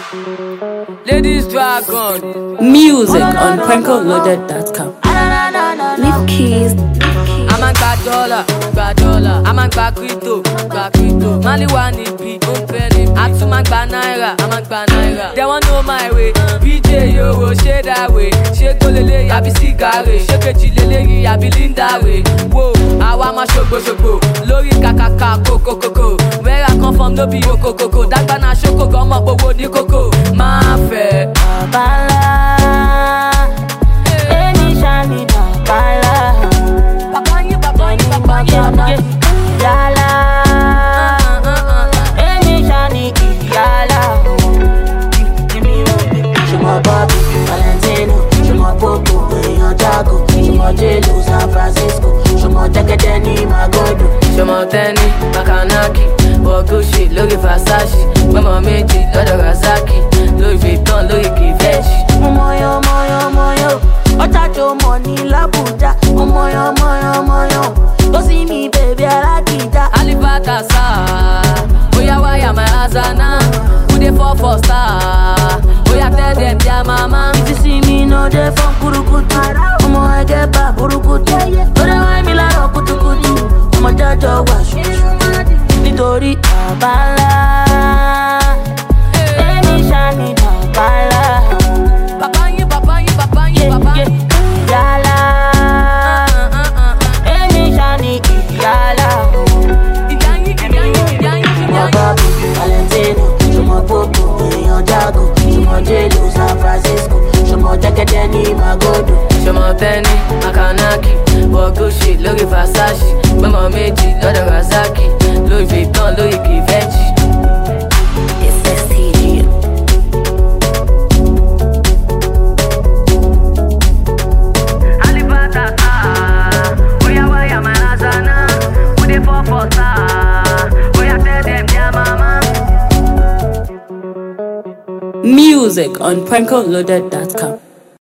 Ladies Dragon. Music on PrankoLoaded.com. Leave keys. I'm a dollar. I'm a crypto. Mali wa ni bi, I'm a naira. They want know my way. BJ yo, shade that way. Shake golele, I be cigare. Shake chilele, I be linda way. Whoa, I want my shoko. Lori kakaka, koko. Where I come from, no be koko. That bana shoko, come up, but ni koko. My fair. Bala. Any shiny bala. Yala. Any shiny yala. Shuma Bobby, Valentino. Shuma Popo, Leon Jago. Shuma Jello, San Francisco. Shuma Teketeni, Magodo. Shuma Teni, Makanaki. Bogushi, Louis Versace. Mama Meji, Lodo Razaki. Louis Vuitton, Louis Givenchy. Moyo. Otacho money Labuja. Moyo. Go see me, baby, I like it. Alibata sa. Oya waya my azana. Who dey fall for star? Oya tell them their mama. If you see me, no dey from Kurukutu. I get back Kurukutu. Don't want me like Kutukutu. I'm a judge of wash. Nitori Abala. Any shiny Abala. Papa you. Yala. Any shiny Yala. Shuma Bobby, Valentino. Shuma Popo, Leon Jago. Shuma Jello, San Francisco. Shuma Teketeni, Magodo. Shuma Teni, Makanaki. Bogushi, Louis Versace. Mama Meji, Lodo Razaki. Louis Vuitton, Louis Givenchy. It's STG. Music on PrankoLoaded.com.